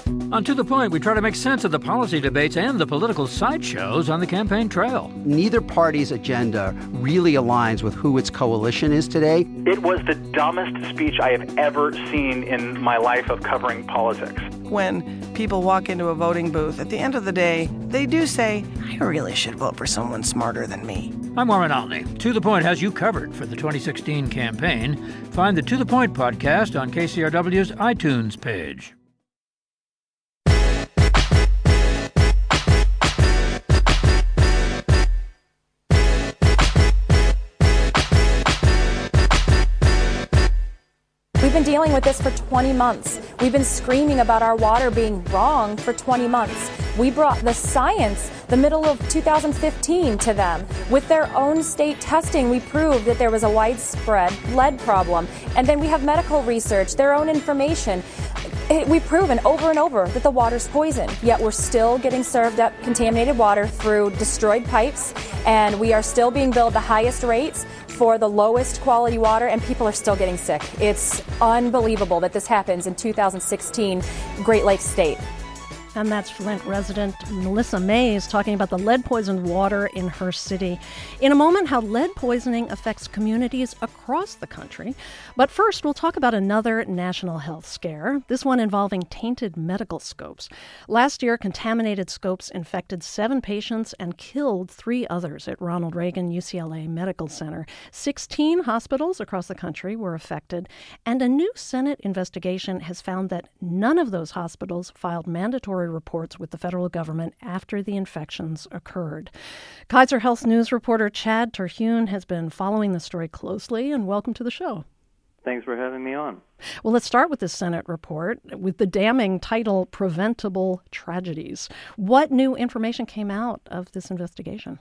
On To The Point, we try to make sense of the policy debates and the political sideshows on the campaign trail. Neither party's agenda really aligns with who its coalition is today. It was the dumbest speech I have ever seen in my life of covering politics. When people walk into a voting booth, at the end of the day, they do say, I really should vote for someone smarter than me. I'm Warren Olney. To The Point has you covered for the 2016 campaign. Find the To The Point podcast on KCRW's iTunes page. We've been dealing with this for 20 months. We've been screaming about our water being wrong for 20 months. We brought the science the middle of 2015 to them. With their own state testing, we proved that there was a widespread lead problem. And then we have medical research, their own information. We've proven over and over that the water's poison, yet we're still getting served up contaminated water through destroyed pipes, and we are still being billed the highest rates for the lowest quality water, and people are still getting sick. It's unbelievable that this happens in 2016 Great Lakes State. And that's Flint resident Melissa Mays talking about the lead-poisoned water in her city. In a moment, how lead poisoning affects communities across the country. But first, we'll talk about another national health scare, this one involving tainted medical scopes. Last year, contaminated scopes infected 7 patients and killed 3 others at Ronald Reagan UCLA Medical Center. 16 hospitals across the country were affected, and a new Senate investigation has found that none of those hospitals filed mandatory reports with the federal government after the infections occurred. Kaiser Health News reporter Chad Terhune has been following the story closely, and welcome to the show. Thanks for having me on. Well, let's start with the Senate report with the damning title, Preventable Tragedies. What new information came out of this investigation?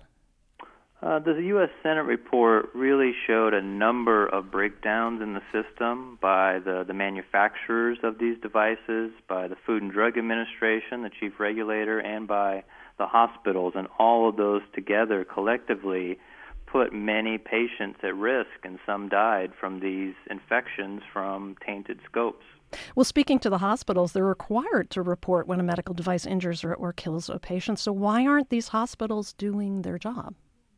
The U.S. Senate report really showed a number of breakdowns in the system by the manufacturers of these devices, by the Food and Drug Administration, the chief regulator, and by the hospitals. And all of those together collectively put many patients at risk, and some died from these infections from tainted scopes. Well, speaking to the hospitals, they're required to report when a medical device injures or kills a patient. So why aren't these hospitals doing their job?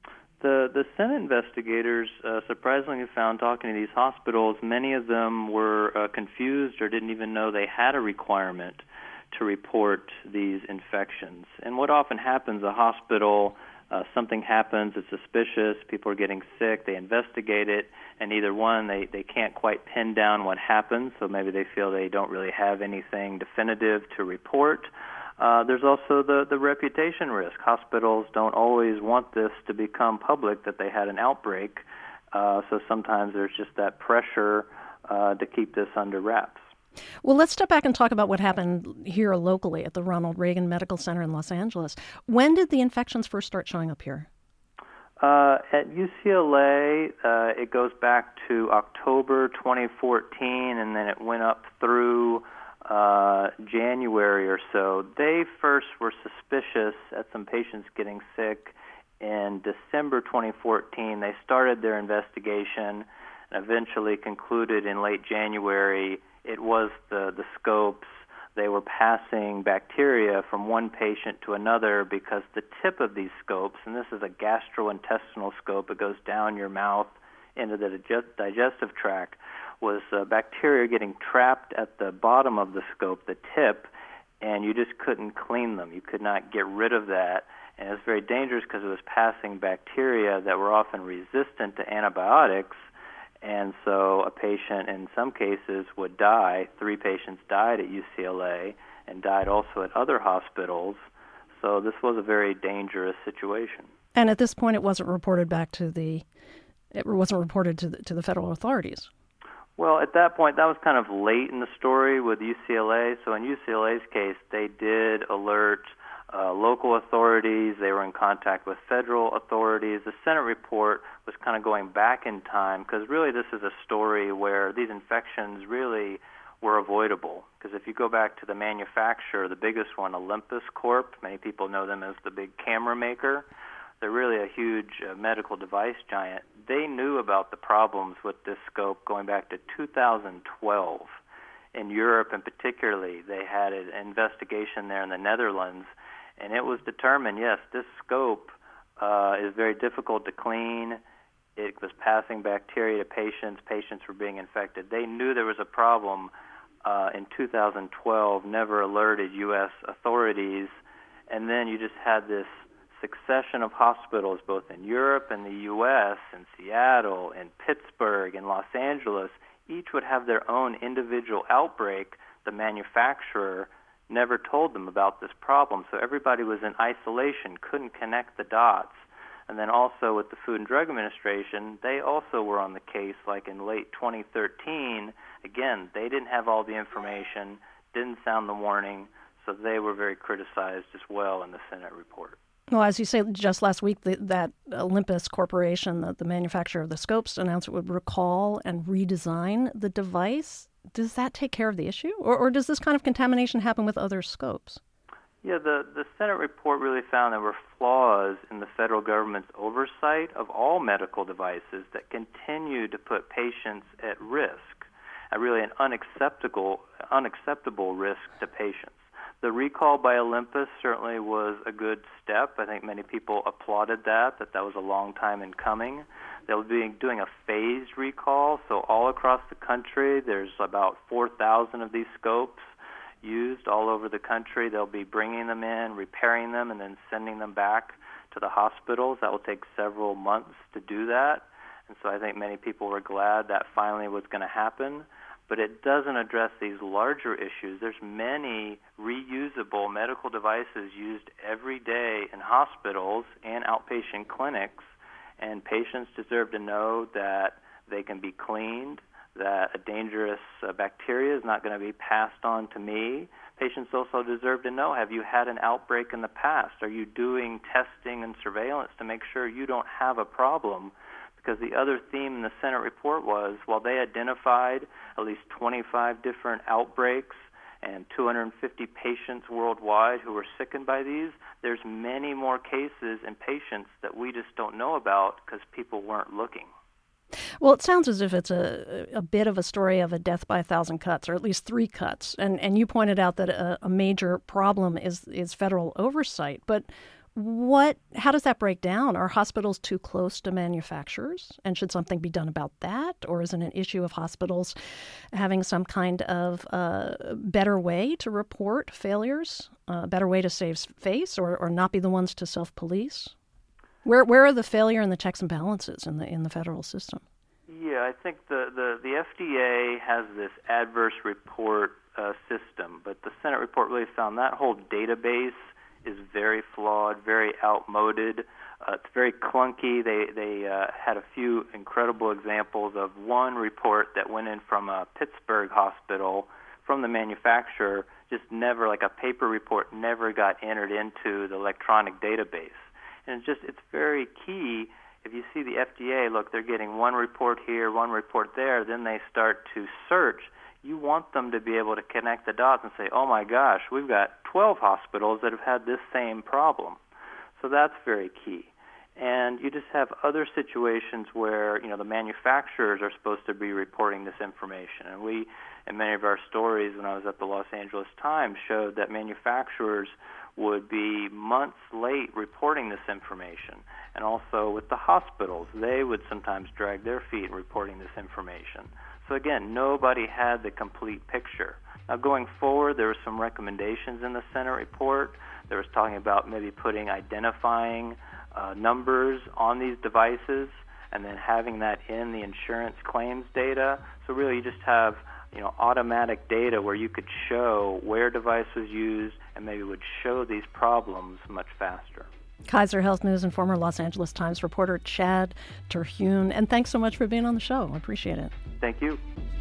The Senate investigators surprisingly found, talking to these hospitals, many of them were confused or didn't even know they had a requirement to report these infections. And what often happens, a hospital, something happens, it's suspicious, people are getting sick, they investigate it, and either one, they can't quite pin down what happened, so maybe they feel they don't really have anything definitive to report. There's also the reputation risk. Hospitals don't always want this to become public, that they had an outbreak, so sometimes there's just that pressure to keep this under wraps. Well, let's step back and talk about what happened here locally at the Ronald Reagan Medical Center in Los Angeles. When did the infections first start showing up here? At UCLA, it goes back to October 2014, and then it went up through January or so. They first were suspicious at some patients getting sick in December 2014. They started their investigation and eventually concluded in late January it was the scopes. They were passing bacteria from one patient to another because the tip of these scopes, and this is a gastrointestinal scope, it goes down your mouth into the digestive tract, was bacteria getting trapped at the bottom of the scope, the tip, and you just couldn't clean them. You could not get rid of that. And it was very dangerous because it was passing bacteria that were often resistant to antibiotics, and so a patient in some cases would die. 3 patients died at UCLA and died also at other hospitals. So this was a very dangerous situation. And at this point, it wasn't reported to the federal authorities. Well, at that point, that was kind of late in the story with UCLA. So in UCLA's case, they did alert local authorities. They were in contact with federal authorities. The Senate report was kind of going back in time because really this is a story where these infections really were avoidable. Because if you go back to the manufacturer, the biggest one, Olympus Corp., many people know them as the big camera maker. They're really a huge medical device giant. They knew about the problems with this scope going back to 2012. in Europe, and particularly they had an investigation there in the Netherlands, and it was determined, yes, this scope is very difficult to clean. It was passing bacteria to patients. Patients were being infected. They knew there was a problem in 2012, never alerted U.S. authorities, and then you just had this succession of hospitals both in Europe and the U.S., in Seattle, in Pittsburgh, in Los Angeles. Each would have their own individual outbreak. The manufacturer never told them about this problem, so everybody was in isolation, couldn't connect the dots. And then also with the Food and Drug Administration, they also were on the case, like in late 2013. Again, they didn't have all the information, didn't sound the warning, so they were very criticized as well in the Senate report. Well, as you say, just last week, that Olympus Corporation, the manufacturer of the scopes, announced it would recall and redesign the device. Does that take care of the issue? Or does this kind of contamination happen with other scopes? Yeah, the Senate report really found there were flaws in the federal government's oversight of all medical devices that continue to put patients at risk, really an unacceptable risk to patients. The recall by Olympus certainly was a good step. I think many people applauded that was a long time in coming. They'll be doing a phased recall, so all across the country, there's about 4,000 of these scopes used all over the country. They'll be bringing them in, repairing them, and then sending them back to the hospitals. That will take several months to do that. And so I think many people were glad that finally was going to happen. But it doesn't address these larger issues. There's many reusable medical devices used every day in hospitals and outpatient clinics, and patients deserve to know that they can be cleaned, that a dangerous bacteria is not going to be passed on to me. Patients also deserve to know, have you had an outbreak in the past? Are you doing testing and surveillance to make sure you don't have a problem? Because the other theme in the Senate report was, while they identified at least 25 different outbreaks and 250 patients worldwide who were sickened by these, there's many more cases in patients that we just don't know about because people weren't looking. Well, it sounds as if it's a bit of a story of a death by 1,000 cuts, or at least 3 cuts. And you pointed out that a major problem is federal oversight. But how does that break down? Are hospitals too close to manufacturers? And should something be done about that? Or is it an issue of hospitals having some kind of better way to report failures, a better way to save face, or not be the ones to self-police? Where are the failure and the checks and balances in the federal system? Yeah, I think the FDA has this adverse report system, but the Senate report really found that whole database is very flawed, very outmoded. It's very clunky. They had a few incredible examples of one report that went in from a Pittsburgh hospital from the manufacturer, just never, like a paper report, never got entered into the electronic database. And it's very key. If you see the FDA, look, they're getting one report here, one report there, then they start to search. You want them to be able to connect the dots and say, oh my gosh, we've got 12 hospitals that have had this same problem. So that's very key. And you just have other situations where, the manufacturers are supposed to be reporting this information. And we, in many of our stories when I was at the Los Angeles Times, showed that manufacturers would be months late reporting this information. And also with the hospitals, they would sometimes drag their feet in reporting this information. So again, nobody had the complete picture. Now going forward, there were some recommendations in the Senate report. There was talking about maybe putting identifying numbers on these devices and then having that in the insurance claims data. So really you just have automatic data where you could show where device was used and maybe would show these problems much faster. Kaiser Health News and former Los Angeles Times reporter Chad Terhune. And thanks so much for being on the show. I appreciate it. Thank you.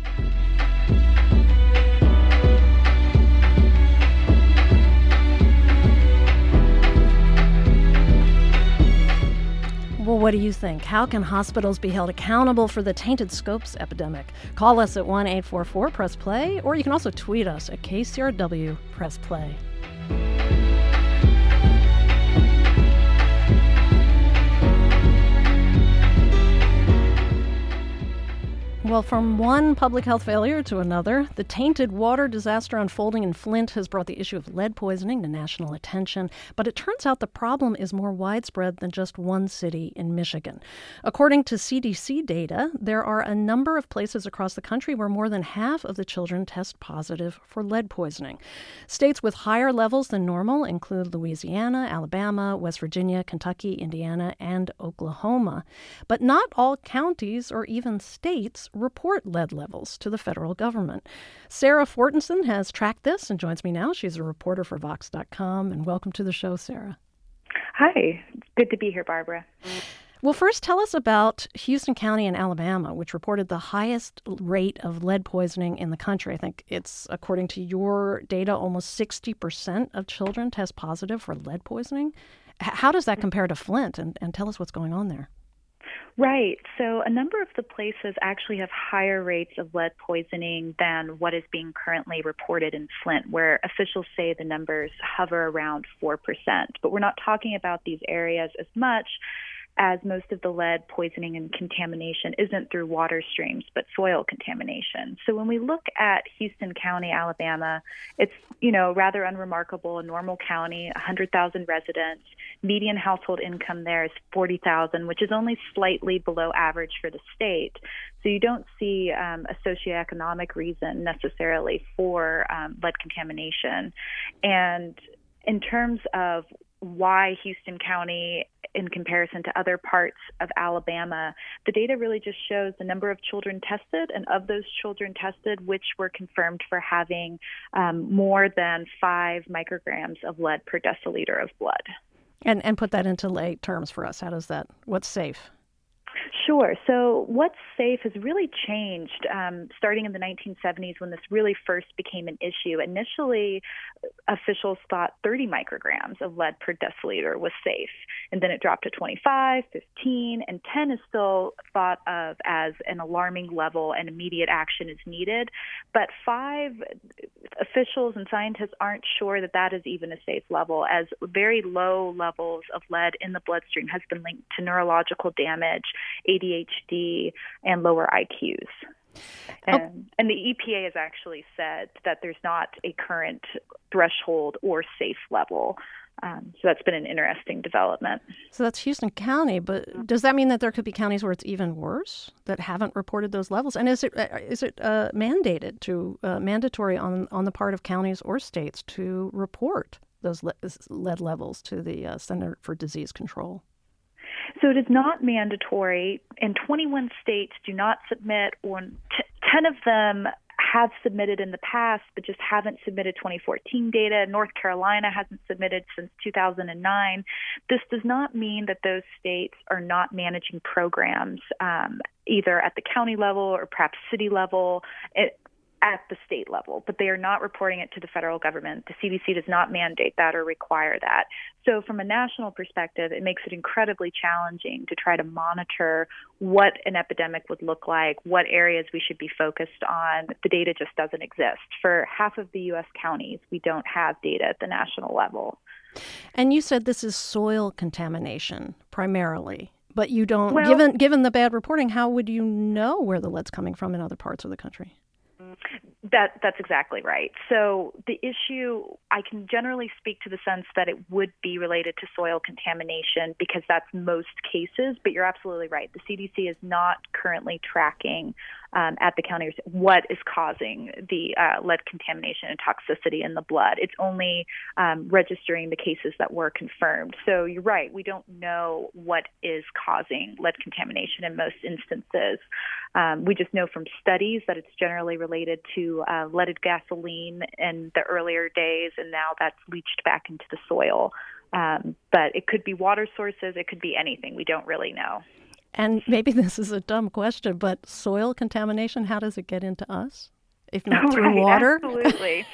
Well, what do you think? How can hospitals be held accountable for the tainted scopes epidemic? Call us at 1-844-PRESS-PLAY, or you can also tweet us at KCRW-PRESS-PLAY. Well, from one public health failure to another, the tainted water disaster unfolding in Flint has brought the issue of lead poisoning to national attention. But it turns out the problem is more widespread than just one city in Michigan. According to CDC data, there are a number of places across the country where more than half of the children test positive for lead poisoning. States with higher levels than normal include Louisiana, Alabama, West Virginia, Kentucky, Indiana, and Oklahoma. But not all counties or even states report lead levels to the federal government. Sarah Fortenson has tracked this and joins me now. She's a reporter for Vox.com. And welcome to the show, Sarah. Hi. Good to be here, Barbara. Well, first, tell us about Houston County in Alabama, which reported the highest rate of lead poisoning in the country. I think it's, according to your data, almost 60% of children test positive for lead poisoning. How does that compare to Flint? And tell us what's going on there. Right. So a number of the places actually have higher rates of lead poisoning than what is being currently reported in Flint, where officials say the numbers hover around 4%. But we're not talking about these areas as much, as most of the lead poisoning and contamination isn't through water streams, but soil contamination. So when we look at Houston County, Alabama, it's, rather unremarkable, a normal county, 100,000 residents. Median household income there is $40,000, which is only slightly below average for the state. So you don't see a socioeconomic reason necessarily for lead contamination. And in terms of why Houston County in comparison to other parts of Alabama, the data really just shows the number of children tested, and of those children tested, which were confirmed for having more than 5 micrograms of lead per deciliter of blood. And put that into lay terms for us. What's safe? Sure. So what's safe has really changed starting in the 1970s when this really first became an issue. Initially, officials thought 30 micrograms of lead per deciliter was safe, and then it dropped to 25, 15, and 10 is still thought of as an alarming level and immediate action is needed. But 5 officials and scientists aren't sure that that is even a safe level, as very low levels of lead in the bloodstream has been linked to neurological damage, ADHD, and lower IQs. And the EPA has actually said that there's not a current threshold or safe level. So that's been an interesting development. So that's Houston County, but does that mean that there could be counties where it's even worse that haven't reported those levels? And is it mandated to mandatory on the part of counties or states to report those lead levels to the Center for Disease Control? So it is not mandatory, and 21 states do not submit, or 10 of them have submitted in the past, but just haven't submitted 2014 data. North Carolina hasn't submitted since 2009. This does not mean that those states are not managing programs, either at the county level or perhaps city level, at the state level, but they are not reporting it to the federal government. The CDC does not mandate that or require that. So from a national perspective, it makes it incredibly challenging to try to monitor what an epidemic would look like, what areas we should be focused on. The data just doesn't exist. For half of the U.S. counties, we don't have data at the national level. And you said this is soil contamination primarily, but you don't, given the bad reporting, how would you know where the lead's coming from in other parts of the country? That's exactly right. So the issue, I can generally speak to the sense that it would be related to soil contamination because that's most cases, but you're absolutely right. The CDC is not currently tracking at the county what is causing the lead contamination and toxicity in the blood. It's only registering the cases that were confirmed. So you're right. We don't know what is causing lead contamination in most instances. We just know from studies that it's generally related to leaded gasoline in the earlier days, and now that's leached back into the soil. But it could be water sources. It could be anything. We don't really know. And maybe this is a dumb question, but soil contamination, how does it get into us, if not through water? Absolutely.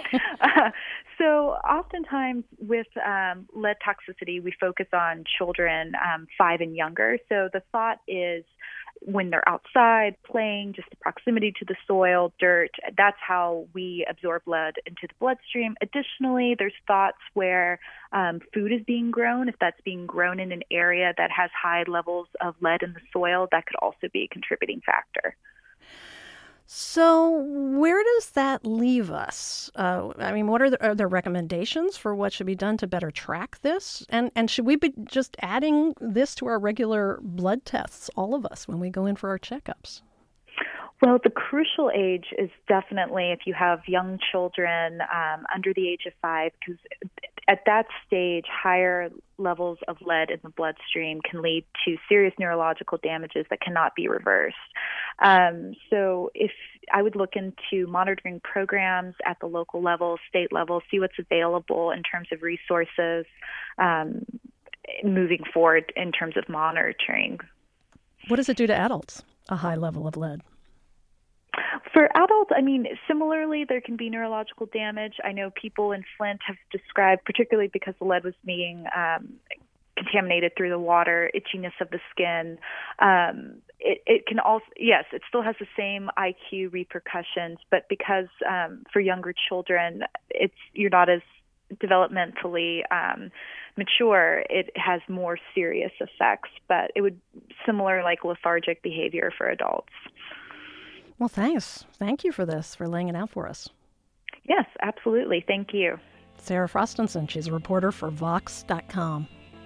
So oftentimes with lead toxicity, we focus on children 5 and younger. So the thought is when they're outside playing, just the proximity to the soil, dirt, that's how we absorb lead into the bloodstream. Additionally, there's thoughts where food is being grown. If that's being grown in an area that has high levels of lead in the soil, that could also be a contributing factor. So where does that leave us? What are there recommendations for what should be done to better track this? And should we be just adding this to our regular blood tests, all of us, when we go in for our checkups? Well, the crucial age is definitely if you have young children under the age of 5, because at that stage, higher levels of lead in the bloodstream can lead to serious neurological damages that cannot be reversed. So if I would look into monitoring programs at the local level, state level, see what's available in terms of resources moving forward in terms of monitoring. What does it do to adults, a high level of lead? For adults, similarly, there can be neurological damage. I know people in Flint have described, particularly because the lead was being contaminated through the water, itchiness of the skin. It can also, yes, it still has the same IQ repercussions, but because for younger children, you're not as developmentally mature, it has more serious effects, but it would similar like lethargic behavior for adults. Well, thanks. Thank you for this, for laying it out for us. Yes, absolutely. Thank you. Sarah Frostenson, she's a reporter for Vox.com.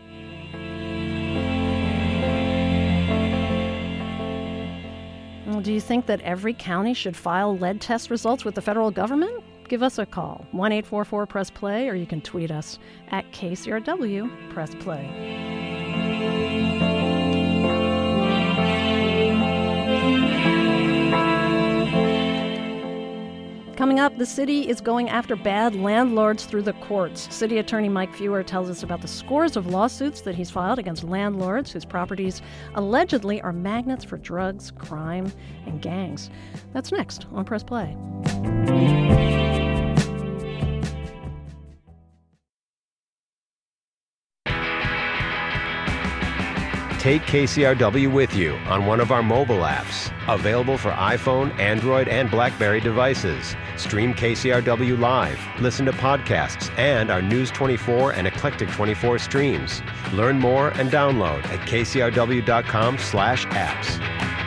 Well, do you think that every county should file lead test results with the federal government? Give us a call, 1-844-PRESS-PLAY, or you can tweet us at KCRW-PRESS-PLAY. Coming up, the city is going after bad landlords through the courts. City Attorney Mike Feuer tells us about the scores of lawsuits that he's filed against landlords whose properties allegedly are magnets for drugs, crime, and gangs. That's next on Press Play. Take KCRW with you on one of our mobile apps. Available for iPhone, Android, and BlackBerry devices. Stream KCRW live, listen to podcasts, and our News 24 and Eclectic 24 streams. Learn more and download at kcrw.com/apps.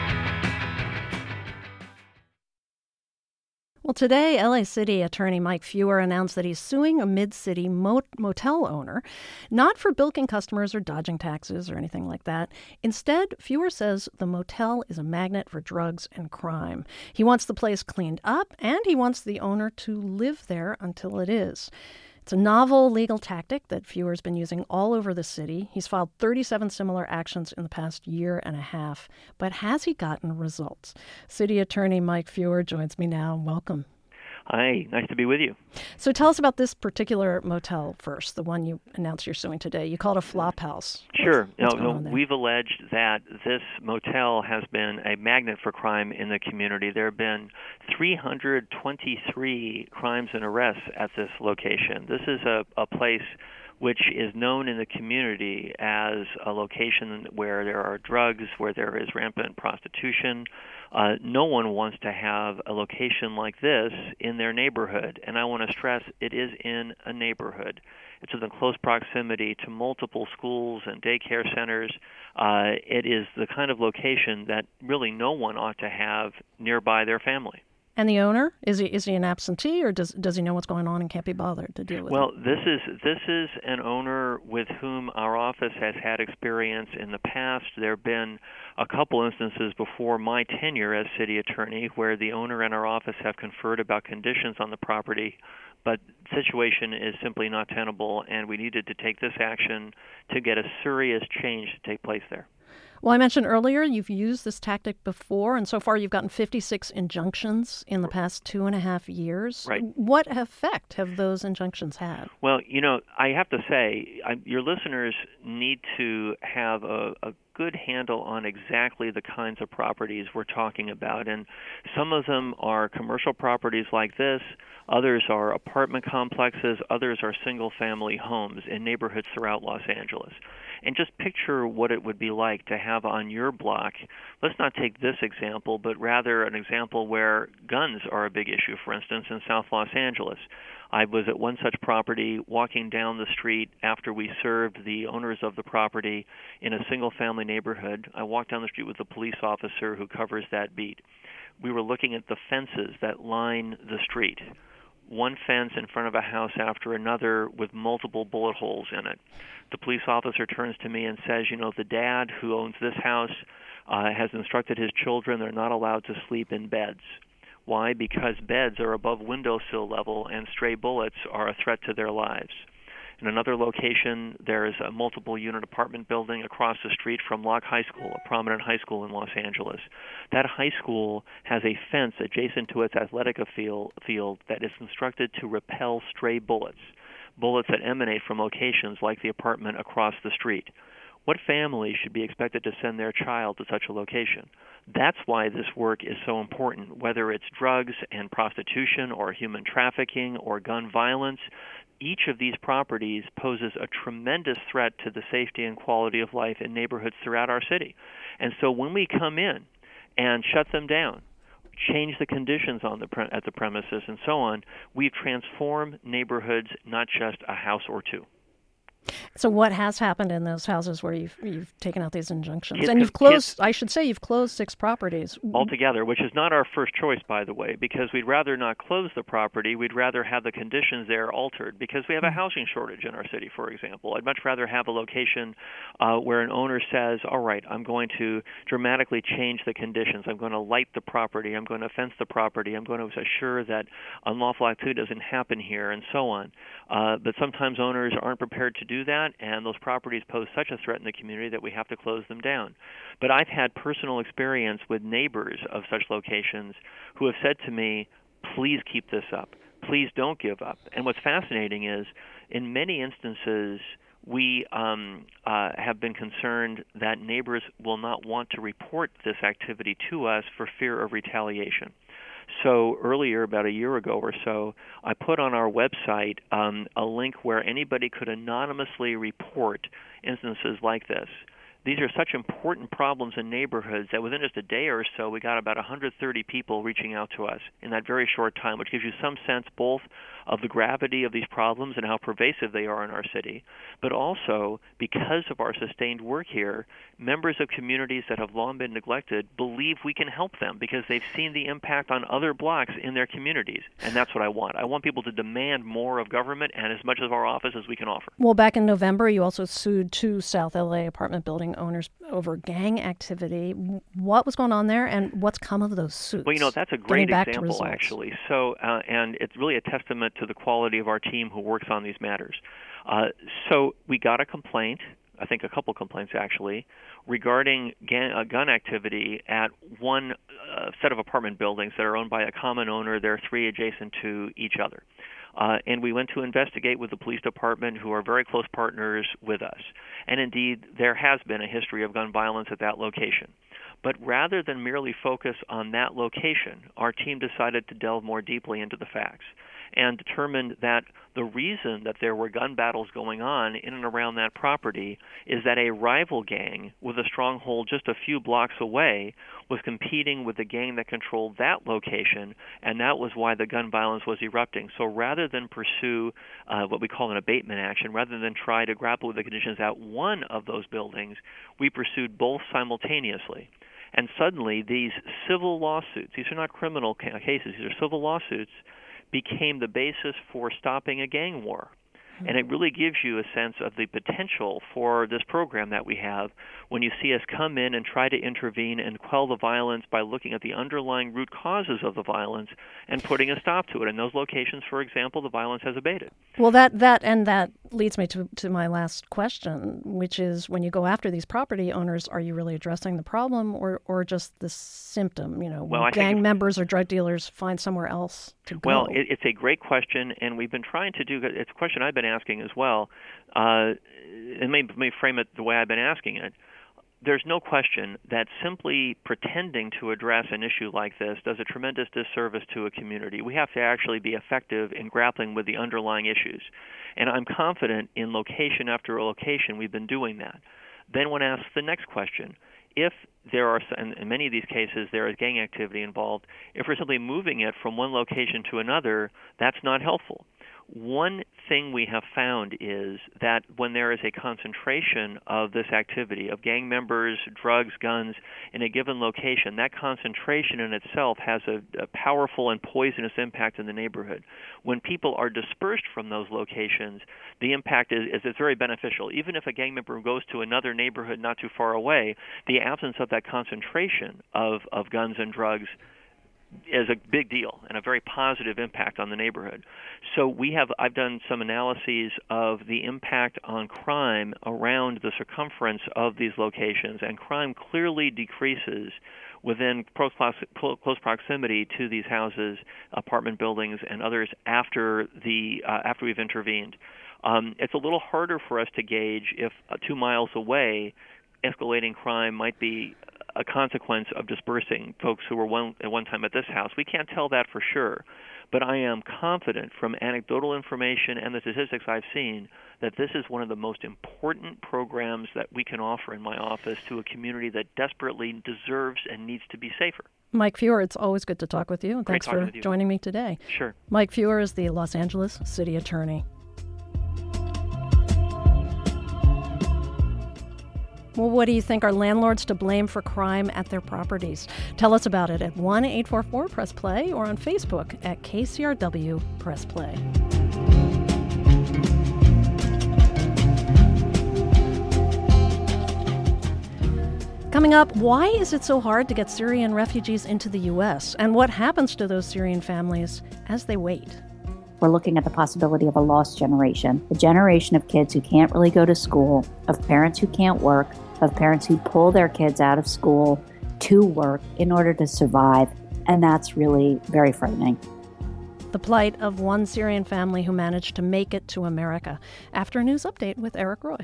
Well, today, LA City Attorney Mike Feuer announced that he's suing a mid-city motel owner, not for bilking customers or dodging taxes or anything like that. Instead, Feuer says the motel is a magnet for drugs and crime. He wants the place cleaned up, and he wants the owner to live there until it is. It's a novel legal tactic that Feuer's been using all over the city. He's filed 37 similar actions in the past year and a half. But has he gotten results? City Attorney Mike Feuer joins me now. Welcome. Hi, nice to be with you. So tell us about this particular motel first, the one you announced you're suing today. You call it a flop house. Sure. We've alleged that this motel has been a magnet for crime in the community. There have been 323 crimes and arrests at this location. This is a place which is known in the community as a location where there are drugs, where there is rampant prostitution. No one wants to have a location like this in their neighborhood, and I want to stress it is in a neighborhood. It's within close proximity to multiple schools and daycare centers. It is the kind of location that really no one ought to have nearby their family. And the owner, is he an absentee, or does he know what's going on and can't be bothered to deal with it? Well, this is an owner with whom our office has had experience in the past. There have been a couple instances before my tenure as city attorney where the owner and our office have conferred about conditions on the property, but the situation is simply not tenable, and we needed to take this action to get a serious change to take place there. Well, I mentioned earlier you've used this tactic before, and so far you've gotten 56 injunctions in the past 2.5 years. Right. What effect have those injunctions had? Well, I have to say, your listeners need to have a good handle on exactly the kinds of properties we're talking about. And some of them are commercial properties like this. Others are apartment complexes. Others are single-family homes in neighborhoods throughout Los Angeles. And just picture what it would be like to have on your block, let's not take this example, but rather an example where guns are a big issue, for instance, in South Los Angeles. I was at one such property walking down the street after we served the owners of the property in a single-family neighborhood. I walked down the street with a police officer who covers that beat. We were looking at the fences that line the street. One fence in front of a house after another with multiple bullet holes in it. The police officer turns to me and says, the dad who owns this house has instructed his children they're not allowed to sleep in beds. Why? Because beds are above windowsill level and stray bullets are a threat to their lives. In another location, there is a multiple-unit apartment building across the street from Locke High School, a prominent high school in Los Angeles. That high school has a fence adjacent to its athletic field that is constructed to repel stray bullets that emanate from locations like the apartment across the street. What family should be expected to send their child to such a location? That's why this work is so important, whether it's drugs and prostitution or human trafficking or gun violence. Each of these properties poses a tremendous threat to the safety and quality of life in neighborhoods throughout our city. And so when we come in and shut them down, change the conditions at the premises and so on, we transform neighborhoods, not just a house or two. So what has happened in those houses where you've taken out these injunctions? And you've closed, I should say, you've closed 6 properties. Altogether, which is not our first choice, by the way, because we'd rather not close the property. We'd rather have the conditions there altered because we have a housing shortage in our city, for example. I'd much rather have a location where an owner says, all right, I'm going to dramatically change the conditions. I'm going to light the property. I'm going to fence the property. I'm going to assure that unlawful activity doesn't happen here and so on. But sometimes owners aren't prepared to do that, and those properties pose such a threat in the community that we have to close them down. But I've had personal experience with neighbors of such locations who have said to me, please keep this up. Please don't give up. And what's fascinating is, in many instances, we have been concerned that neighbors will not want to report this activity to us for fear of retaliation. So earlier, about a year ago or so, I put on our website a link where anybody could anonymously report instances like this. These are such important problems in neighborhoods that within just a day or so, we got about 130 people reaching out to us in that very short time, which gives you some sense both of the gravity of these problems and how pervasive they are in our city, but also, because of our sustained work here, members of communities that have long been neglected believe we can help them because they've seen the impact on other blocks in their communities, and that's what I want. I want people to demand more of government and as much of our office as we can offer. Well, back in November, you also sued 2 South LA apartment building owners over gang activity. What was going on there, and what's come of those suits? Well, that's a great example, actually. So, and it's really a testament to the quality of our team who works on these matters. So we got a complaint, I think a couple complaints actually, regarding gun activity at one set of apartment buildings that are owned by a common owner. There are 3 adjacent to each other. And we went to investigate with the police department, who are very close partners with us. And indeed, there has been a history of gun violence at that location. But rather than merely focus on that location, our team decided to delve more deeply into the facts and determined that the reason that there were gun battles going on in and around that property is that a rival gang with a stronghold just a few blocks away was competing with the gang that controlled that location, and that was why the gun violence was erupting. So rather than pursue what we call an abatement action, rather than try to grapple with the conditions at one of those buildings, we pursued both simultaneously. And suddenly these civil lawsuits, these are not criminal cases, these are civil lawsuits, became the basis for stopping a gang war. And it really gives you a sense of the potential for this program that we have when you see us come in and try to intervene and quell the violence by looking at the underlying root causes of the violence and putting a stop to it. In those locations, for example, the violence has abated. Well, that leads me to my last question, which is, when you go after these property owners, are you really addressing the problem or just the symptom? Gang members or drug dealers find somewhere else to go? Well, it's a great question, and we've been trying to do, it's a question I've been asking as well, and may frame it the way I've been asking it. There's no question that simply pretending to address an issue like this does a tremendous disservice to a community. We have to actually be effective in grappling with the underlying issues. And I'm confident in location after location we've been doing that. Then one asks the next question. If there are, and in many of these cases there is gang activity involved, if we're simply moving it from one location to another, that's not helpful. One thing we have found is that when there is a concentration of this activity, of gang members, drugs, guns, in a given location, that concentration in itself has a powerful and poisonous impact in the neighborhood. When people are dispersed from those locations, the impact is it's very beneficial. Even if a gang member goes to another neighborhood not too far away, the absence of that concentration of guns and drugs is a big deal and a very positive impact on the neighborhood. So I've done some analyses of the impact on crime around the circumference of these locations, and crime clearly decreases within close proximity to these houses, apartment buildings, and others after we've intervened. It's a little harder for us to gauge if 2 miles away, escalating crime might be a consequence of dispersing folks who were at one time at this house. We can't tell that for sure, but I am confident from anecdotal information and the statistics I've seen that this is one of the most important programs that we can offer in my office to a community that desperately deserves and needs to be safer. Mike Feuer, it's always good to talk with you. Great Thanks for joining me today. Sure. Mike Feuer is the Los Angeles City Attorney. Well, what do you think? Are landlords to blame for crime at their properties? Tell us about it at 1-844-PRESS-PLAY or on Facebook at KCRW Press Play. Coming up, why is it so hard to get Syrian refugees into the U.S.? And what happens to those Syrian families as they wait? We're looking at the possibility of a lost generation, a generation of kids who can't really go to school, of parents who can't work, of parents who pull their kids out of school to work in order to survive. And that's really very frightening. The plight of one Syrian family who managed to make it to America. After a news update with Eric Roy.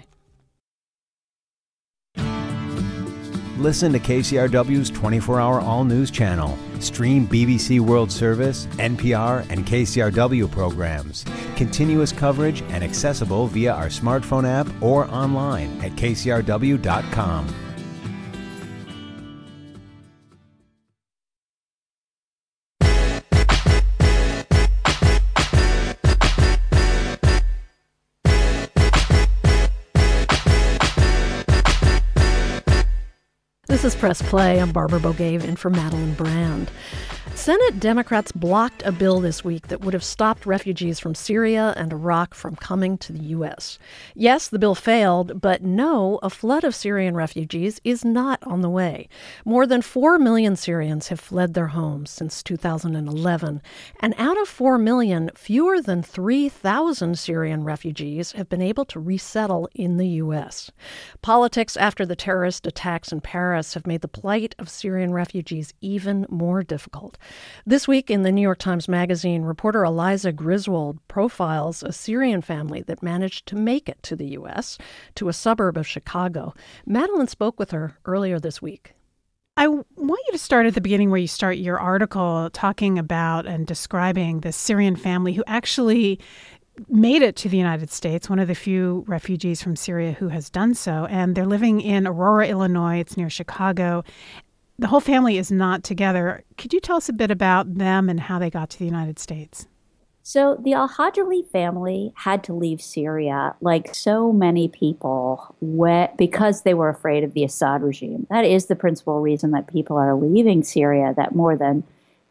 Listen to KCRW's 24-hour all-news channel. Stream BBC World Service, NPR, and KCRW programs. Continuous coverage and accessible via our smartphone app or online at kcrw.com. This is Press Play. I'm Barbara Bogave in for Madeline Brand. Senate Democrats blocked a bill this week that would have stopped refugees from Syria and Iraq from coming to the U.S. Yes, the bill failed, but no, a flood of Syrian refugees is not on the way. More than 4 million Syrians have fled their homes since 2011, and out of 4 million, fewer than 3,000 Syrian refugees have been able to resettle in the U.S. Politics after the terrorist attacks in Paris have made the plight of Syrian refugees even more difficult. This week in the New York Times Magazine, reporter Eliza Griswold profiles a Syrian family that managed to make it to the U.S., to a suburb of Chicago. Madeline spoke with her earlier this week. I want you to start at the beginning where you start your article, talking about and describing the Syrian family who actually made it to the United States, one of the few refugees from Syria who has done so. And they're living in Aurora, Illinois. It's near Chicago. The whole family is not together. Could you tell us a bit about them and how they got to the United States? So the Al-Hajjali family had to leave Syria, like so many people, because they were afraid of the Assad regime. That is the principal reason that people are leaving Syria, that more than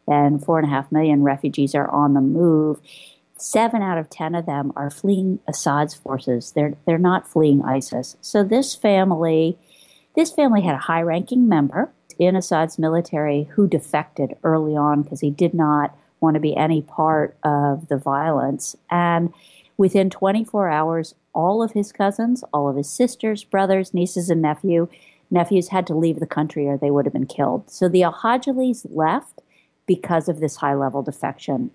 4.5 million refugees are on the move. 7 out of 10 of them are fleeing Assad's forces. They're not fleeing ISIS. So this family had a high-ranking member in Assad's military who defected early on because he did not want to be any part of the violence. And within 24 hours, all of his cousins, all of his sisters, brothers, nieces, and nephews had to leave the country or they would have been killed. So the Al-Hajjalis left because of this high-level defection.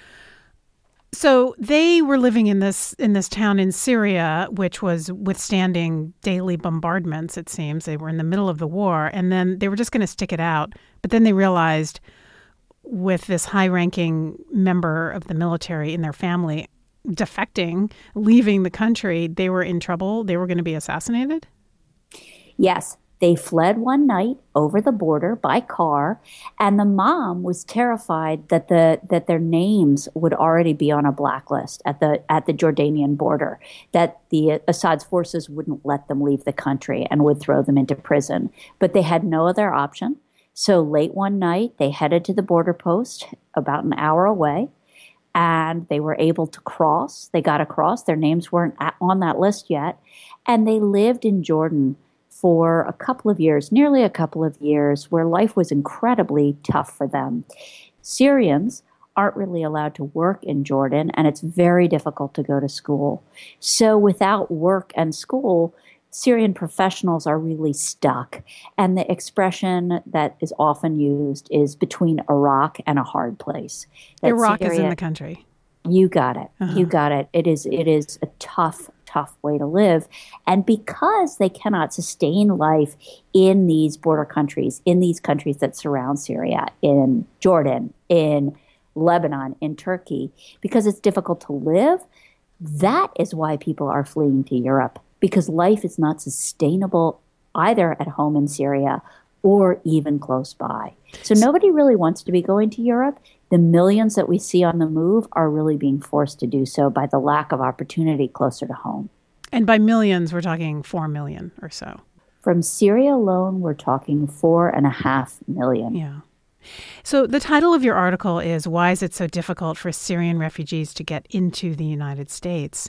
So they were living in this town in Syria, which was withstanding daily bombardments, it seems. They were in the middle of the war, and then they were just going to stick it out. But then they realized with this high-ranking member of the military in their family defecting, leaving the country, they were in trouble. They were going to be assassinated? Yes. They fled one night over the border by car, and the mom was terrified that their names would already be on a blacklist at the Jordanian border, that the Assad's forces wouldn't let them leave the country and would throw them into prison. But they had no other option. So late one night, they headed to the border post about an hour away, and they were able to cross. They got across. Their names weren't on that list yet, and they lived in Jordan for a couple of years, nearly a couple of years, where life was incredibly tough for them. Syrians aren't really allowed to work in Jordan, and it's very difficult to go to school. So without work and school, Syrian professionals are really stuck. And the expression that is often used is between Iraq and a hard place. Iraq is in the country. You got it. You got it. It is a tough way to live. And because they cannot sustain life in these border countries, in these countries that surround Syria, in Jordan, in Lebanon, in Turkey, because it's difficult to live, that is why people are fleeing to Europe, because life is not sustainable either at home in Syria or even close by. So nobody really wants to be going to Europe. The millions that we see on the move are really being forced to do so by the lack of opportunity closer to home. And by millions, we're talking 4 million or so. From Syria alone, we're talking 4.5 million. Yeah. So the title of your article is Why is it so difficult for Syrian refugees to get into the United States?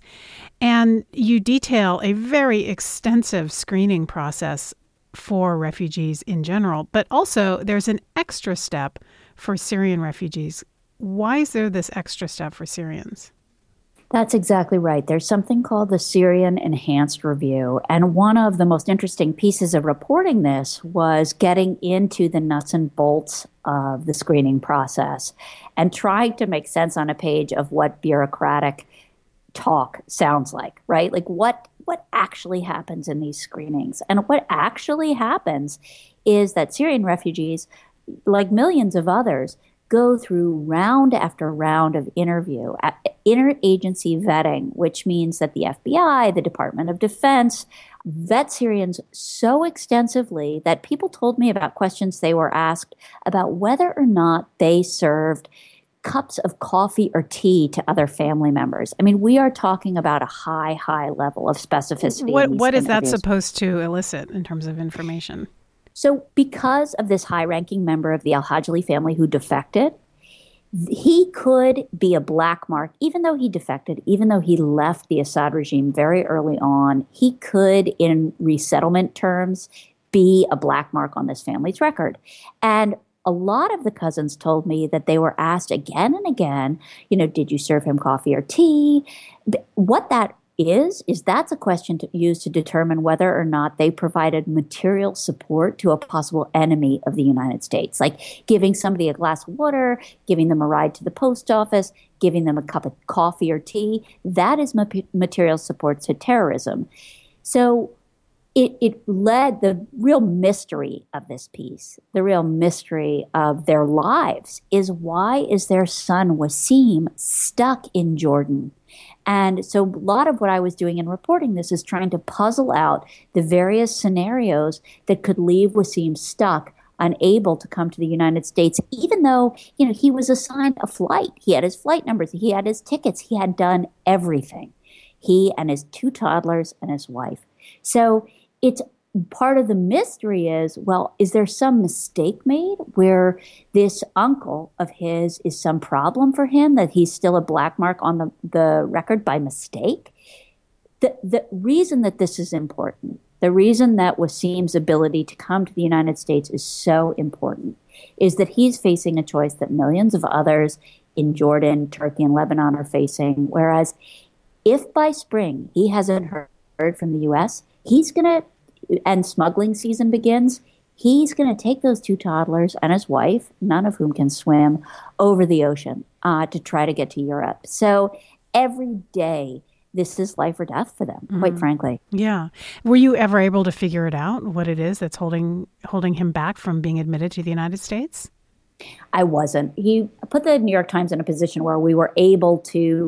And you detail a very extensive screening process for refugees in general, but also there's an extra step for Syrian refugees. Why is there this extra step for Syrians? That's exactly right. There's something called the Syrian Enhanced Review. And one of the most interesting pieces of reporting this was getting into the nuts and bolts of the screening process and trying to make sense on a page of what bureaucratic talk sounds like, right? Like what actually happens in these screenings. And what actually happens is that Syrian refugees, like millions of others, go through round after round of interagency vetting, which means that the FBI, the Department of Defense, vet Syrians so extensively that people told me about questions they were asked about whether or not they served cups of coffee or tea to other family members. I mean, we are talking about a high level of specificity. What is that supposed to elicit in terms of information? So because of this high-ranking member of the al-Hajli family who defected, he could be a black mark, even though he defected, even though he left the Assad regime very early on, he could, in resettlement terms, be a black mark on this family's record. And a lot of the cousins told me that they were asked again and again, did you serve him coffee or tea? What that is that's a question used to determine whether or not they provided material support to a possible enemy of the United States, like giving somebody a glass of water, giving them a ride to the post office, giving them a cup of coffee or tea. That is material support to terrorism. So it led the real mystery of this piece, the real mystery of their lives is why is their son Wasim stuck in Jordan? And so a lot of what I was doing in reporting this is trying to puzzle out the various scenarios that could leave Wasim stuck, unable to come to the United States, even though, he was assigned a flight. He had his flight numbers. He had his tickets. He had done everything. He and his 2 toddlers and his wife. So it's part of the mystery is, well, is there some mistake made where this uncle of his is some problem for him, that he's still a black mark on the record by mistake? The reason that this is important, the reason that Wasim's ability to come to the United States is so important, is that he's facing a choice that millions of others in Jordan, Turkey, and Lebanon are facing. Whereas if by spring he hasn't heard from the U.S., and smuggling season begins, he's going to take those 2 toddlers and his wife, none of whom can swim, over the ocean to try to get to Europe. So every day, this is life or death for them, quite frankly. Yeah. Were you ever able to figure it out, what it is that's holding him back from being admitted to the United States? I wasn't. He put the New York Times in a position where we were able to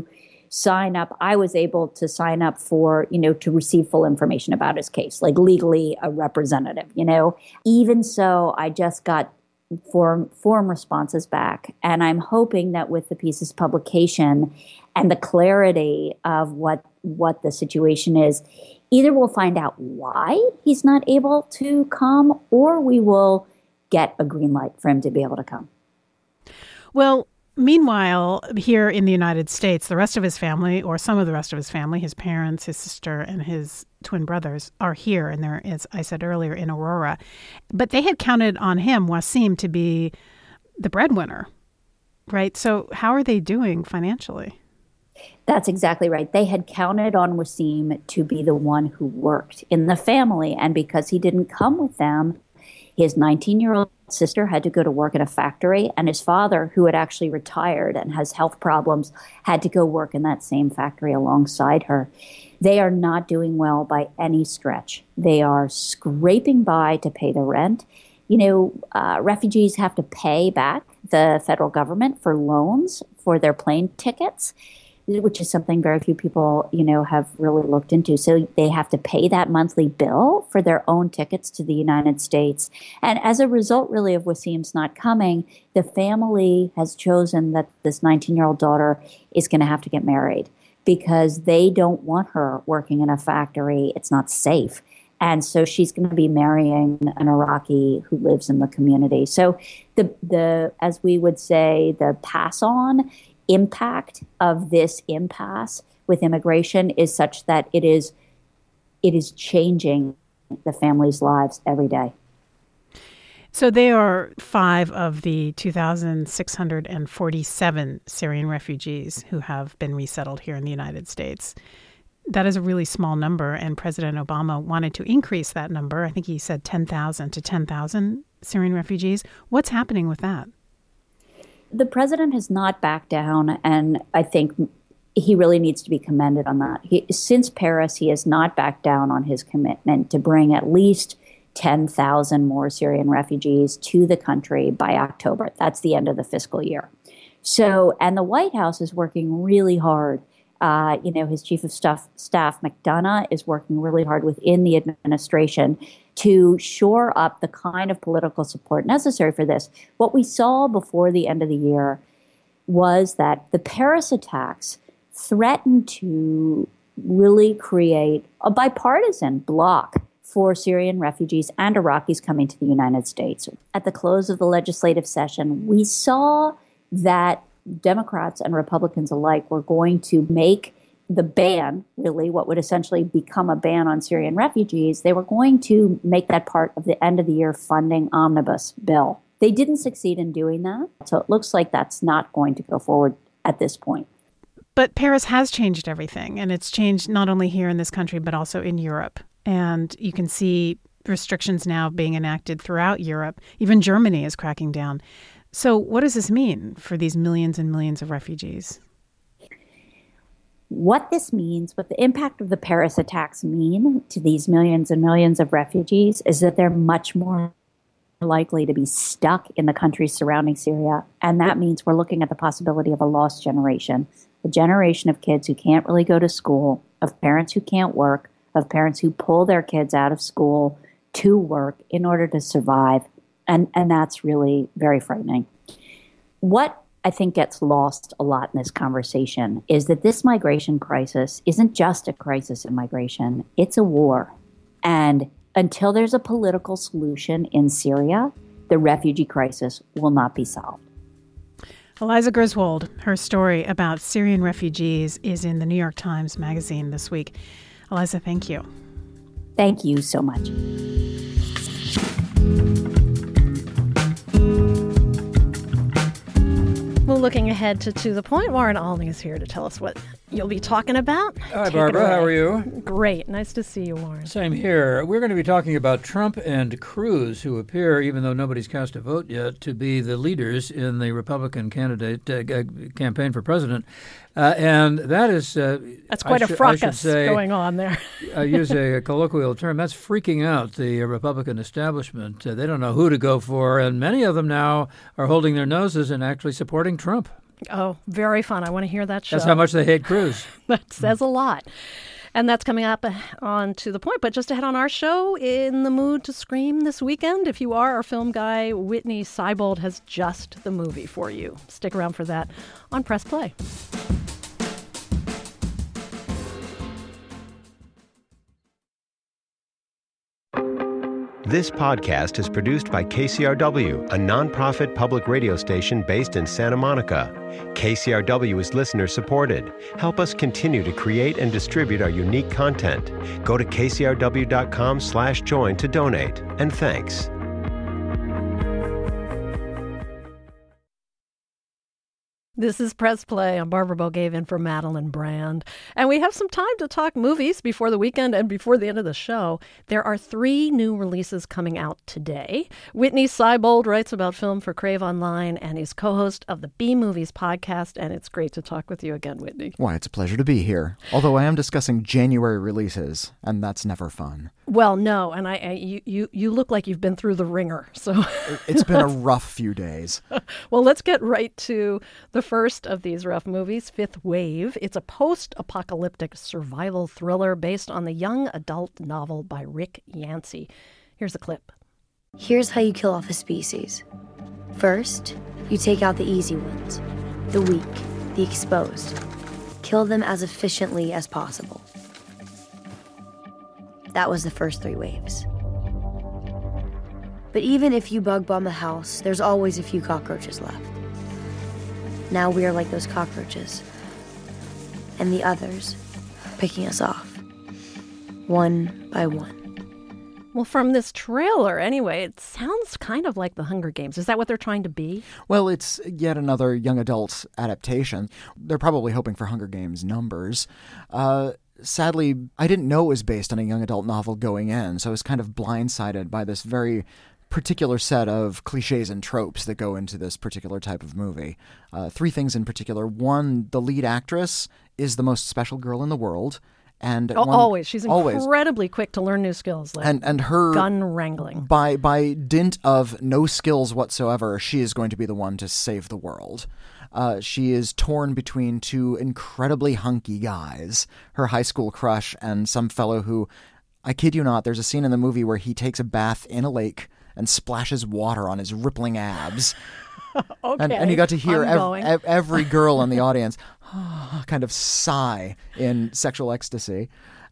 sign up. I was able to sign up for, to receive full information about his case, like legally a representative, Even so, I just got form responses back. And I'm hoping that with the piece's publication and the clarity of what the situation is, either we'll find out why he's not able to come, or we will get a green light for him to be able to come. Well, meanwhile, here in the United States, the rest of his family, or some of the rest of his family, his parents, his sister, and his twin brothers are here. And they're, as I said earlier, in Aurora. But they had counted on him, Wasim, to be the breadwinner, right? So how are they doing financially? That's exactly right. They had counted on Wasim to be the one who worked in the family. And because he didn't come with them, his 19-year-old sister had to go to work at a factory, and his father, who had actually retired and has health problems, had to go work in that same factory alongside her. They are not doing well by any stretch. They are scraping by to pay the rent. Refugees have to pay back the federal government for loans for their plane tickets, which is something very few people, have really looked into. So they have to pay that monthly bill for their own tickets to the United States. And as a result, really, of Wasim's not coming, the family has chosen that this 19-year-old daughter is going to have to get married because they don't want her working in a factory. It's not safe. And so she's going to be marrying an Iraqi who lives in the community. So the as we would say, the pass-on impact of this impasse with immigration is such that it is changing the family's lives every day. So they are 5 of the 2,647 Syrian refugees who have been resettled here in the United States. That is a really small number, and President Obama wanted to increase that number. I think he said 10,000 to 10,000 Syrian refugees. What's happening with that? The president has not backed down, and I think he really needs to be commended on that. Since Paris, he has not backed down on his commitment to bring at least 10,000 more Syrian refugees to the country by October. That's the end of the fiscal year. So, and the White House is working really hard. His chief of staff, McDonough, is working really hard within the administration to shore up the kind of political support necessary for this. What we saw before the end of the year was that the Paris attacks threatened to really create a bipartisan bloc for Syrian refugees and Iraqis coming to the United States. At the close of the legislative session, we saw that Democrats and Republicans alike were going to make the ban, really, what would essentially become a ban on Syrian refugees, they were going to make that part of the end of the year funding omnibus bill. They didn't succeed in doing that, so it looks like that's not going to go forward at this point. But Paris has changed everything, and it's changed not only here in this country, but also in Europe. And you can see restrictions now being enacted throughout Europe. Even Germany is cracking down. So what does this mean for these millions and millions of refugees? What this means, what the impact of the Paris attacks mean to these millions and millions of refugees is that they're much more likely to be stuck in the countries surrounding Syria. And that means we're looking at the possibility of a lost generation, a generation of kids who can't really go to school, of parents who can't work, of parents who pull their kids out of school to work in order to survive. And that's really very frightening. What I think gets lost a lot in this conversation is that this migration crisis isn't just a crisis in migration, it's a war. And until there's a political solution in Syria, the refugee crisis will not be solved. Eliza Griswold, her story about Syrian refugees is in the New York Times Magazine this week. Eliza, thank you. Thank you so much. Well, looking ahead to the point, Warren Alding is here to tell us what you'll be talking about. Hi, Barbara. How are you? Great. Nice to see you, Warren. Same here. We're going to be talking about Trump and Cruz, who appear, even though nobody's cast a vote yet, to be the leaders in the Republican candidate campaign for president. And that is... that's quite a fracas going on there. I use a colloquial term. That's freaking out the Republican establishment. They don't know who to go for, and many of them now are holding their noses and actually supporting Trump. Oh, very fun. I want to hear that show. That's how much they hate Cruise. That says a lot. And that's coming up on To the Point. But just ahead on our show, in the mood to scream this weekend, if you are our film guy, Whitney Seibold has just the movie for you. Stick around for that on Press Play. This podcast is produced by KCRW, a nonprofit public radio station based in Santa Monica. KCRW is listener-supported. Help us continue to create and distribute our unique content. Go to kcrw.com/join to donate. And thanks. This is Press Play. I'm Barbara Bogavan for Madeline Brand. And we have some time to talk movies before the weekend and before the end of the show. There are 3 new releases coming out today. Whitney Seibold writes about film for Crave Online and is co-host of the B-Movies podcast. And it's great to talk with you again, Whitney. Why, it's a pleasure to be here. Although I am discussing January releases, and that's never fun. Well, no, and you look like you've been through the ringer. So it's been a rough few days. Well, let's get right to the first of these rough movies, Fifth Wave. It's a post-apocalyptic survival thriller based on the young adult novel by Rick Yancey. Here's a clip. Here's how you kill off a species. First, you take out the easy ones, the weak, the exposed. Kill them as efficiently as possible. That was the first 3 waves. But even if you bug bomb a house, there's always a few cockroaches left. Now we are like those cockroaches, and the others picking us off, one by one. Well, from this trailer, anyway, it sounds kind of like The Hunger Games. Is that what they're trying to be? Well, it's yet another young adult adaptation. They're probably hoping for Hunger Games numbers. Sadly, I didn't know it was based on a young adult novel going in, so I was kind of blindsided by this very particular set of cliches and tropes that go into this particular type of movie. 3 things in particular. 1, the lead actress is the most special girl in the world. And always. She's incredibly quick to learn new skills, like and her gun wrangling. By dint of no skills whatsoever, she is going to be the one to save the world. She is torn between 2 incredibly hunky guys, her high school crush and some fellow who, I kid you not, there's a scene in the movie where he takes a bath in a lake and splashes water on his rippling abs. Okay, and you got to hear every girl in the audience kind of sigh in sexual ecstasy.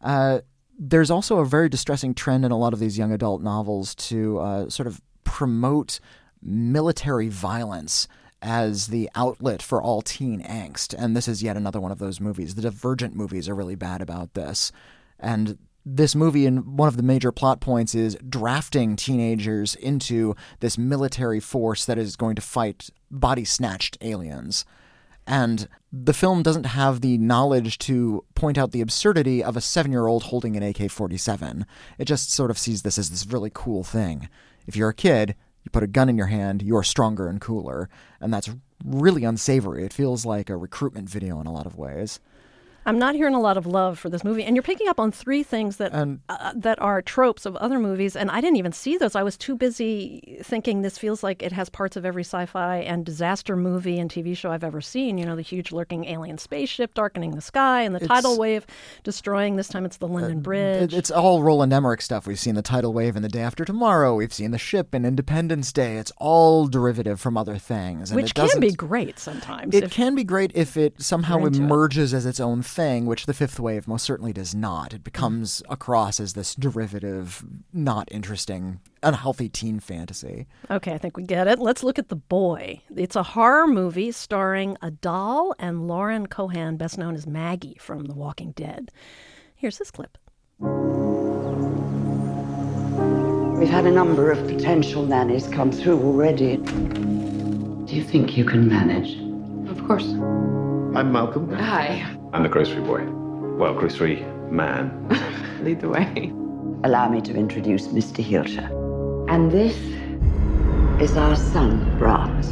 There's also a very distressing trend in a lot of these young adult novels to sort of promote military violence as the outlet for all teen angst. And this is yet another one of those movies. The Divergent movies are really bad about this. And this movie, and one of the major plot points, is drafting teenagers into this military force that is going to fight body-snatched aliens. And the film doesn't have the knowledge to point out the absurdity of a 7-year-old holding an AK-47. It just sort of sees this as this really cool thing. If you're a kid, you put a gun in your hand, you're stronger and cooler. And that's really unsavory. It feels like a recruitment video in a lot of ways. I'm not hearing a lot of love for this movie. And you're picking up on 3 things that that are tropes of other movies, and I didn't even see those. I was too busy thinking this feels like it has parts of every sci-fi and disaster movie and TV show I've ever seen. You know, the huge lurking alien spaceship darkening the sky and the tidal wave destroying. This time it's the London Bridge. It's all Roland Emmerich stuff. We've seen the tidal wave in The Day After Tomorrow. We've seen the ship in Independence Day. It's all derivative from other things. And which can be great sometimes. It can be great if it somehow emerges as its own thing, which the Fifth Wave most certainly does not. It becomes across as this derivative, not interesting, unhealthy teen fantasy. Okay, I think we get it. Let's look at The Boy. It's a horror movie starring a doll and Lauren Cohan, best known as Maggie from The Walking Dead. Here's this clip. We've had a number of potential nannies come through already. Do you think you can manage? Of course. I'm Malcolm. Hi. I'm the grocery boy. Well, grocery man. Lead the way. Allow me to introduce Mr. Hilscher. And this is our son, Brahms.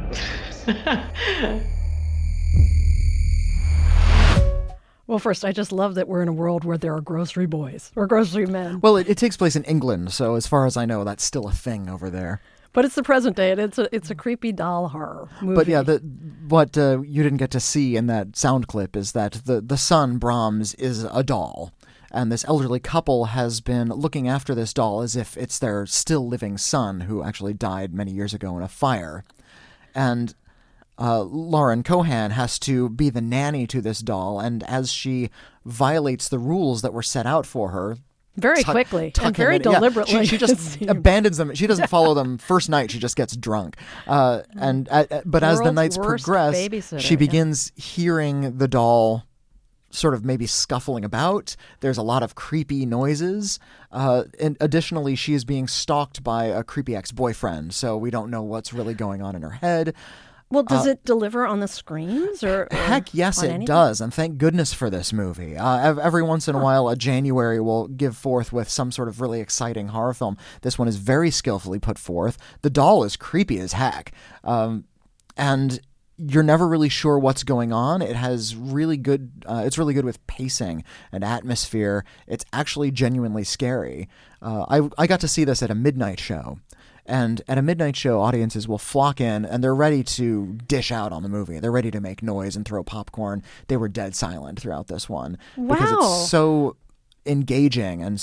Well, first, I just love that we're in a world where there are grocery boys or grocery men. Well, it takes place in England, so as far as I know, that's still a thing over there. But it's the present day, and it's a creepy doll horror movie. But yeah, what you didn't get to see in that sound clip is that the son, Brahms, is a doll. And this elderly couple has been looking after this doll as if it's their still living son who actually died many years ago in a fire. And Lauren Cohan has to be the nanny to this doll, and as she violates the rules that were set out for her, very quickly and very deliberately. Yeah, she just abandons them. She doesn't follow them first night. She just gets drunk. But as the nights progress, she begins hearing the doll sort of maybe scuffling about. There's a lot of creepy noises. And additionally, she is being stalked by a creepy ex-boyfriend, so we don't know what's really going on in her head. Well, does it deliver on the screens? Or heck yes, it does, and thank goodness for this movie. Every once in a while, a January will give forth with some sort of really exciting horror film. This one is very skillfully put forth. The doll is creepy as heck, and you're never really sure what's going on. It has really good. It's really good with pacing and atmosphere. It's actually genuinely scary. I got to see this at a midnight show. And at a midnight show, audiences will flock in, and they're ready to dish out on the movie. They're ready to make noise and throw popcorn. They were dead silent throughout this one. Wow. Because it's so engaging and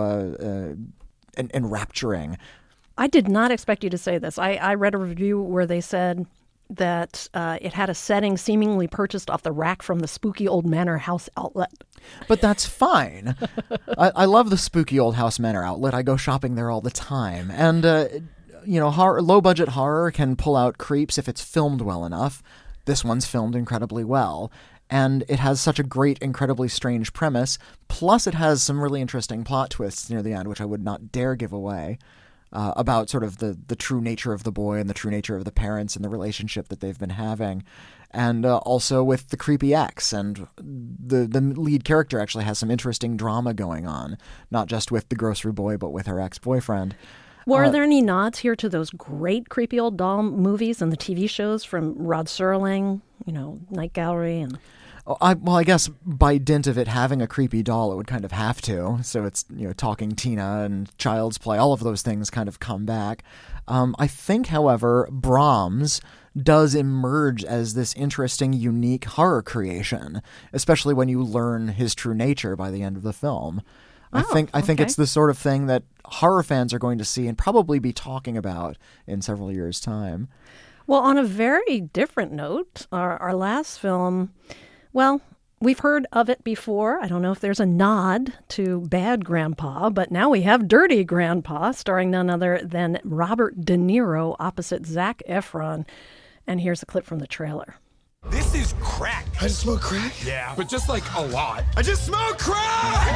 so enrapturing. I did not expect you to say this. I read a review where they said that it had a setting seemingly purchased off the rack from the spooky old manor house outlet. But that's fine. I love the spooky old house manor outlet. I go shopping there all the time. And low-budget horror can pull out creeps if it's filmed well enough. This one's filmed incredibly well. And it has such a great, incredibly strange premise. Plus, it has some really interesting plot twists near the end, which I would not dare give away, about sort of the true nature of the boy and the true nature of the parents and the relationship that they've been having. And also with the creepy ex. And the lead character actually has some interesting drama going on, not just with the grocery boy, but with her ex-boyfriend. Well, are there any nods here to those great creepy old doll movies and the TV shows from Rod Serling, Night Gallery? And I guess by dint of it having a creepy doll, it would kind of have to. So it's, Talking Tina and Child's Play, all of those things kind of come back. I think, however, Brahms does emerge as this interesting, unique horror creation, especially when you learn his true nature by the end of the film. I think it's the sort of thing that horror fans are going to see and probably be talking about in several years' time. Well, on a very different note, our last film, well, we've heard of it before. I don't know if there's a nod to Bad Grandpa, but now we have Dirty Grandpa, starring none other than Robert De Niro opposite Zac Efron. And here's a clip from the trailer. This is crack. I just smoke crack? Yeah, but just like a lot. I just smoke crack!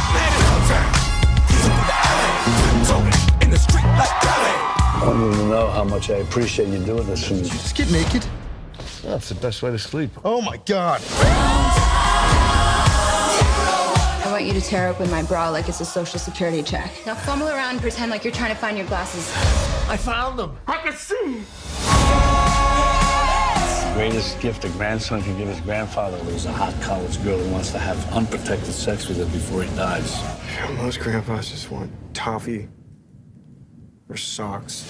In the street like I don't even know how much I appreciate you doing this for me. Just get naked. That's the best way to sleep. Oh my God. I want you to tear open my bra like it's a social security check. Now fumble around and pretend like you're trying to find your glasses. I found them. I can see. The greatest gift a grandson can give his grandfather is a hot college girl who wants to have unprotected sex with him before he dies. Most grandpas just want toffee or socks.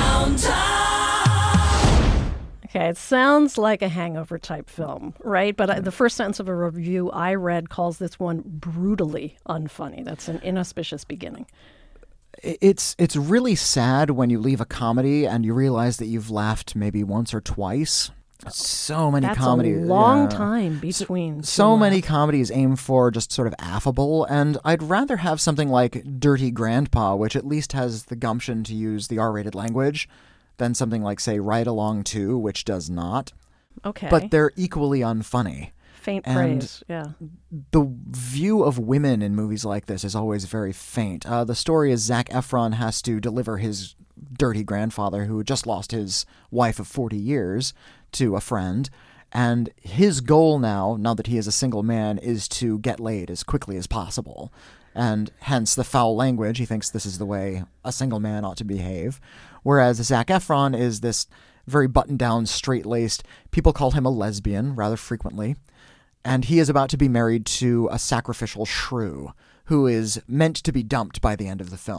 Okay, it sounds like a Hangover type film, right? But the first sentence of a review I read calls this one brutally unfunny. That's an inauspicious beginning. It's really sad when you leave a comedy and you realize that you've laughed maybe once or twice. So many comedies. That's a long time between. So many comedies aim for just sort of affable, and I'd rather have something like Dirty Grandpa, which at least has the gumption to use the R-rated language, than something like, say, Ride Along 2, which does not. Okay. But they're equally unfunny. Faint praise, yeah. The view of women in movies like this is always very faint. The story is Zac Efron has to deliver his dirty grandfather, who just lost his wife of 40 years, to a friend. And his goal now that he is a single man, is to get laid as quickly as possible. And hence the foul language. He thinks this is the way a single man ought to behave. Whereas Zac Efron is this very buttoned-down, straight-laced, people call him a lesbian rather frequently. And he is about to be married to a sacrificial shrew who is meant to be dumped by the end of the film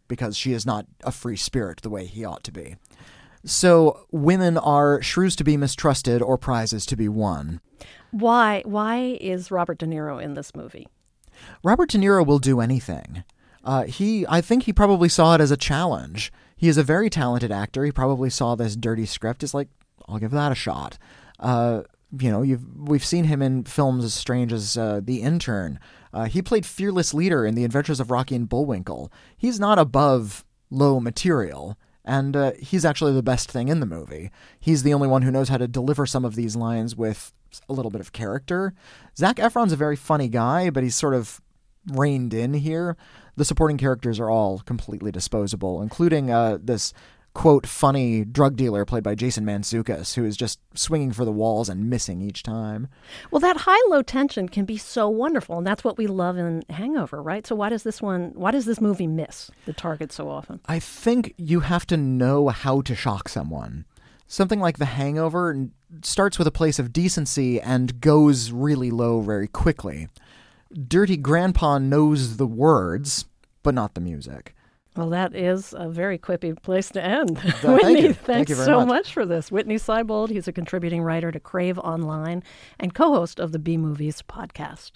because she is not a free spirit the way he ought to be. So women are shrews to be mistrusted or prizes to be won. Why is Robert De Niro in this movie? Robert De Niro will do anything. I think he probably saw it as a challenge. He is a very talented actor. He probably saw this dirty script. He's like, I'll give that a shot. We've seen him in films as strange as The Intern. He played fearless leader in The Adventures of Rocky and Bullwinkle. He's not above low material. And he's actually the best thing in the movie. He's the only one who knows how to deliver some of these lines with a little bit of character. Zac Efron's a very funny guy, but he's sort of reined in here. The supporting characters are all completely disposable, including this, quote, funny drug dealer played by Jason Mantzoukas, who is just swinging for the walls and missing each time. Well, that high-low tension can be so wonderful, and that's what we love in Hangover, right? So why does this movie miss the target so often? I think you have to know how to shock someone. Something like The Hangover starts with a place of decency and goes really low very quickly. Dirty Grandpa knows the words, but not the music. Well, that is a very quippy place to end. Thank Whitney, you. thanks so much for this. Whitney Seibold, he's a contributing writer to Crave Online and co-host of the B-Movies podcast.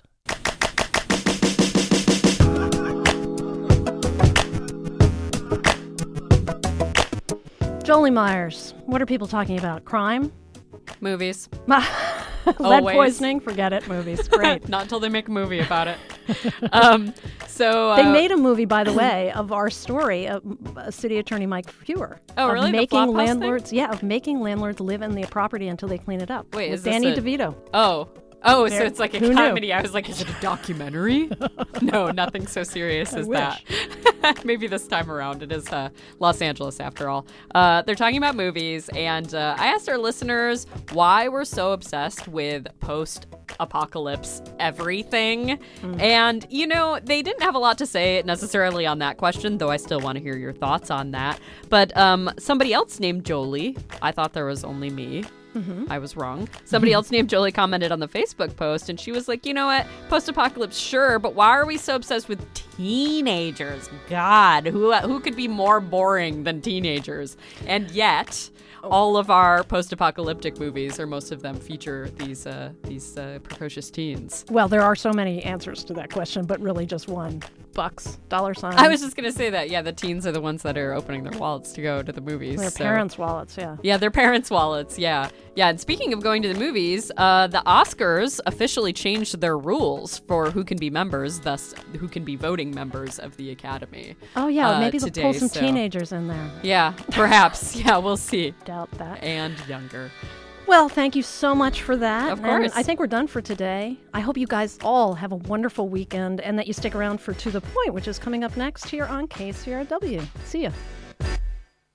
Jolie Myers, what are people talking about? Crime? Movies. Lead poisoning? Forget it. Movies. Great. Not until they make a movie about it. They made a movie, by the way, of our story, City Attorney Mike Fewer. Oh, really? Making landlords, of making landlords live in their property until they clean it up. Wait, with is Danny this DeVito? Oh, so it's like a comedy. Knew? I was like, is it a documentary? No, nothing so serious as that. Maybe this time around. It is Los Angeles, after all. They're talking about movies, and I asked our listeners why we're so obsessed with post-apocalypse everything. And, they didn't have a lot to say necessarily on that question, though I still want to hear your thoughts on that. But somebody else named Jolie, I thought there was only me. Mm-hmm. I was wrong. Somebody else named Jolie commented on the Facebook post, and she was like, you know what? Post-apocalypse, sure, but why are we so obsessed with teenagers? God, who could be more boring than teenagers? And yet, all of our post-apocalyptic movies, or most of them, feature these precocious teens. Well, there are so many answers to that question, but really just one. Bucks, dollar signs. I was just going to say that, the teens are the ones that are opening their wallets to go to the movies. Their parents' wallets, yeah. Yeah, their parents' wallets, yeah. Yeah, and speaking of going to the movies, the Oscars officially changed their rules for who can be members, thus who can be voting members of the Academy. Oh, yeah, maybe they'll pull some so. Teenagers in there. Yeah, perhaps. Yeah, we'll see. Doubt that. And younger. Well, thank you so much for that. Of course. And I think we're done for today. I hope you guys all have a wonderful weekend and that you stick around for To The Point, which is coming up next here on KCRW. See ya.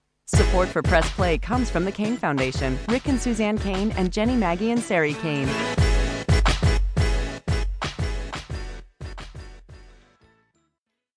Support for Press Play comes from the Kane Foundation, Rick and Suzanne Kane, and Jenny, Maggie, and Sari Kane.